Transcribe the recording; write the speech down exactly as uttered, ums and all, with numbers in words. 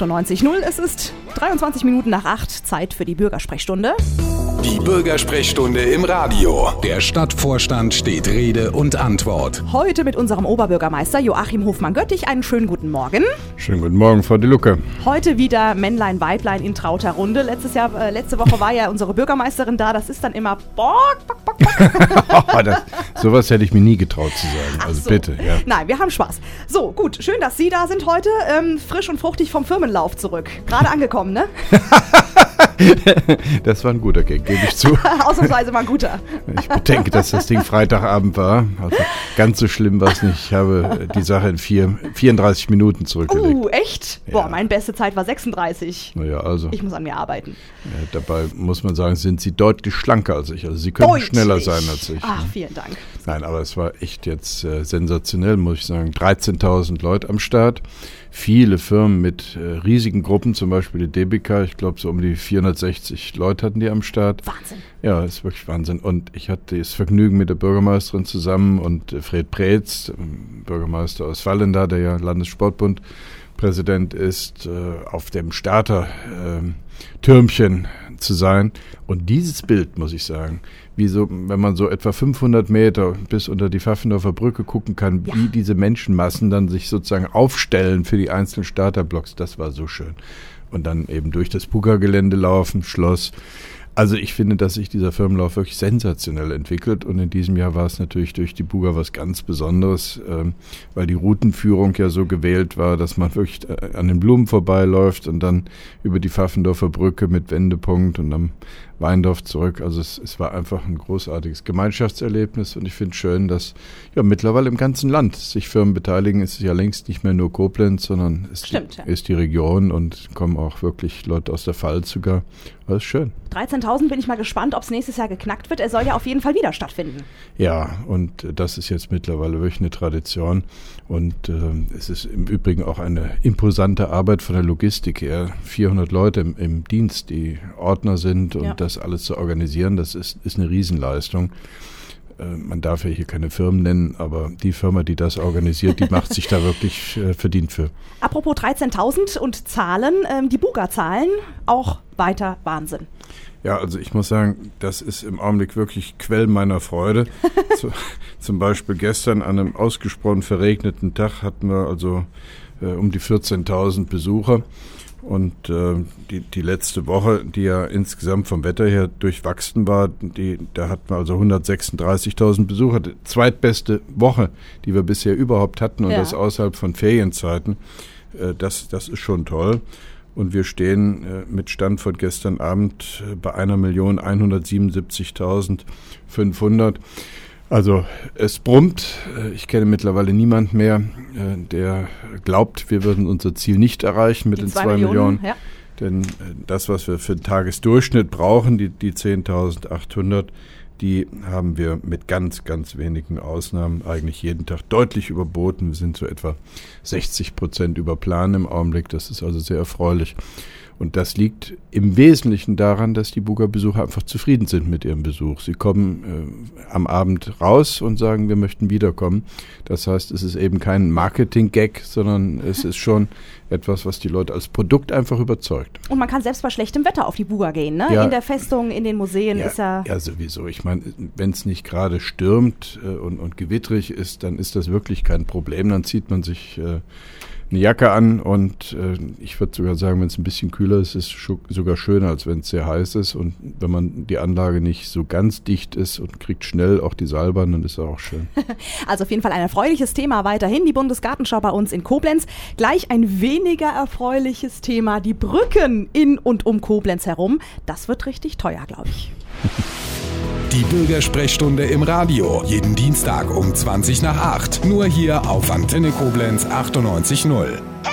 achtundneunzig null. Es ist dreiundzwanzig Minuten nach acht, Zeit für die Bürgersprechstunde. Die Bürgersprechstunde im Radio. Der Stadtvorstand steht Rede und Antwort. Heute mit unserem Oberbürgermeister Joachim Hofmann-Göttich. Einen schönen guten Morgen. Schönen guten Morgen, Frau De Lucke. Heute wieder Männlein, Weiblein in trauter Runde. Letztes Jahr, äh, letzte Woche war ja unsere Bürgermeisterin da. Das ist dann immer bock, bock, bock, bock. das, sowas hätte ich mir nie getraut zu sagen. Ach Also so. bitte, ja. Nein, wir haben Spaß. So, gut. Schön, dass Sie da sind heute. Ähm, frisch und fruchtig vom Firmenlauf zurück. Gerade angekommen, ne? Das war ein guter Gag, gebe ich zu. Ausnahmsweise mal ein guter. Ich bedenke, dass das Ding Freitagabend war. Also ganz so schlimm war es nicht. Ich habe die Sache in vier, vierunddreißig Minuten zurückgelegt. Uh, echt? Ja. Boah, meine beste Zeit war sechsunddreißig. Naja, also. Ich muss an mir arbeiten. Ja, dabei muss man sagen, sind Sie deutlich schlanker als ich. Also Sie können Deutlich. schneller sein als ich. Ach, vielen Dank. Nein, aber es war echt jetzt äh, sensationell, muss ich sagen. dreizehntausend Leute am Start. Viele Firmen mit äh, riesigen Gruppen, zum Beispiel die D B K, ich glaube so um die vierhundertsechzig Leute hatten die am Start. Wahnsinn. Ja, das ist wirklich Wahnsinn. Und ich hatte das Vergnügen mit der Bürgermeisterin zusammen und äh, Fred Preetz, ähm, Bürgermeister aus Vallendar, der ja Landessportbund Präsident ist, äh, auf dem Starter-Türmchen äh, zu sein. Und dieses Bild, muss ich sagen, wie so, wenn man so etwa fünfhundert Meter bis unter die Pfaffendorfer Brücke gucken kann, Ja. wie diese Menschenmassen dann sich sozusagen aufstellen für die einzelnen Starterblocks, das war so schön. Und dann eben durch das Buga-Gelände laufen, Schloss. Also ich finde, dass sich dieser Firmenlauf wirklich sensationell entwickelt und in diesem Jahr war es natürlich durch die Buga was ganz Besonderes, ähm, weil die Routenführung ja so gewählt war, dass man wirklich äh, an den Blumen vorbeiläuft und dann über die Pfaffendorfer Brücke mit Wendepunkt und am Weindorf zurück. Also es, es war einfach ein großartiges Gemeinschaftserlebnis und ich finde schön, dass ja mittlerweile im ganzen Land sich Firmen beteiligen. Es ist ja längst nicht mehr nur Koblenz, sondern es Stimmt, ja. ist die Region und kommen auch wirklich Leute aus der Pfalz sogar. Das ist schön. dreizehntausend bin ich mal gespannt, ob es nächstes Jahr geknackt wird. Er soll ja auf jeden Fall wieder stattfinden. Ja, und äh, das ist jetzt mittlerweile wirklich eine Tradition. Und äh, es ist im Übrigen auch eine imposante Arbeit von der Logistik her. vierhundert Leute im, im Dienst, die Ordner sind und Ja. das alles zu organisieren, das ist, ist eine Riesenleistung. Äh, man darf ja hier keine Firmen nennen, aber die Firma, die das organisiert, die macht sich da wirklich äh, verdient für. Apropos dreizehntausend und Zahlen, ähm, die Buga-Zahlen auch weiter Wahnsinn. Ja, also ich muss sagen, das ist im Augenblick wirklich Quell meiner Freude. Zu, zum Beispiel gestern an einem ausgesprochen verregneten Tag hatten wir also äh, um die vierzehntausend Besucher. Und äh, die, die letzte Woche, die ja insgesamt vom Wetter her durchwachsen war, die, da hatten wir also hundertsechsunddreißigtausend Besucher. Die zweitbeste Woche, die wir bisher überhaupt hatten und Ja. das außerhalb von Ferienzeiten. Äh, das, das ist schon toll. Und wir stehen äh, mit Stand von gestern Abend äh, bei einer Million einhundertsiebenundsiebzigtausendfünfhundert. Also es brummt. Äh, ich kenne mittlerweile niemand mehr, äh, der glaubt, wir würden unser Ziel nicht erreichen mit Die den zwei zwei Millionen, Millionen. ja. Denn äh, das, was wir für den Tagesdurchschnitt brauchen, die, die zehntausendachthundert, die haben wir mit ganz, ganz wenigen Ausnahmen eigentlich jeden Tag deutlich überboten. Wir sind so etwa sechzig Prozent über Plan im Augenblick. Das ist also sehr erfreulich. Und das liegt im Wesentlichen daran, dass die Buga-Besucher einfach zufrieden sind mit ihrem Besuch. Sie kommen äh, am Abend raus und sagen, wir möchten wiederkommen. Das heißt, es ist eben kein Marketing-Gag, sondern es ist schon etwas, was die Leute als Produkt einfach überzeugt. Und man kann selbst bei schlechtem Wetter auf die Buga gehen, ne? Ja. In der Festung, in den Museen Ja, ist ja... ja, sowieso. Ich meine, wenn es nicht gerade stürmt äh, und, und gewittrig ist, dann ist das wirklich kein Problem. Dann zieht man sich äh, eine Jacke an und äh, ich würde sogar sagen, wenn es ein bisschen kühler ist, ist es sogar schöner, als wenn es sehr heiß ist. Und wenn man die Anlage nicht so ganz dicht ist und kriegt schnell auch die Seilbahn, dann ist es auch schön. Also auf jeden Fall ein erfreuliches Thema weiterhin, die Bundesgartenschau bei uns in Koblenz. Gleich ein weniger erfreuliches Thema, die Brücken in und um Koblenz herum. Das wird richtig teuer, glaube ich. Die Bürgersprechstunde im Radio. Jeden Dienstag um zwanzig nach acht. Nur hier auf Antenne Koblenz achtundneunzig null.